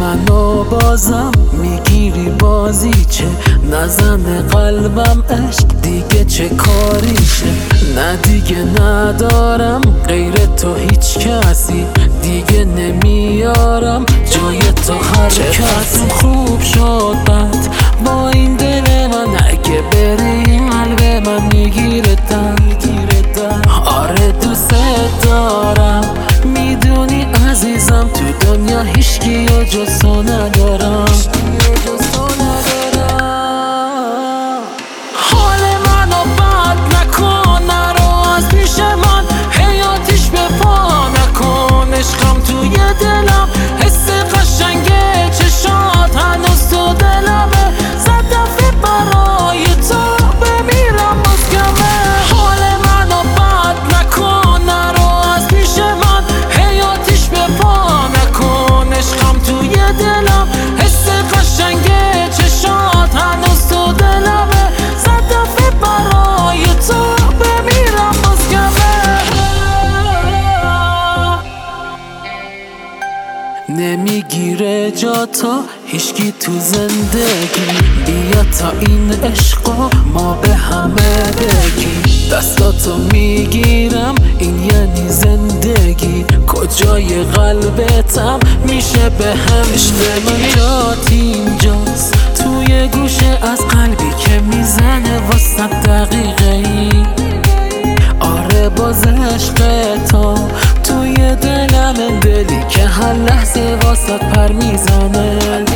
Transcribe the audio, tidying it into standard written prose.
منو بازم میگیری بازی چه نزنه قلبم عشق دیگه چه کاریشه. نه دیگه ندارم غیر تو هیچ کسی دیگه نمیارم جای تو هر کسی. خوب شد بد با این دل من اگه بری قلب من میگیره درد. آره دوست دارم میدونی عزیزم تو دنیا هیچکی و جز تو ندارم. حال منو بد نکن نرو از پیش من حیاتیش به پا نکن. عشقم توی دلم حس قشنگ چشات هنوز تو دلمه. صد دفعه برای تو بمیرم باز کمه. حال منو بد نکن نرو از پیش من حیاتیش به پا نکن. عشقم توی دلم حس قشنگ چشات هنوز تو دلمه. صد دفعه برای تو بمیرم باز کمه. نمیگیره جا تا هیچکی تو زندگی. بیا تا این عشقا ما به همه بگی. دستاتو میگیرم این یعنی زندگی. کجای قلبتم میشه به هم من جات اینجاست توی گوشه از قلبی که میزنه واسه دقیقه ای. آره باز عشق تو توی دلم دلی که هر لحظه واسه پر میزنه.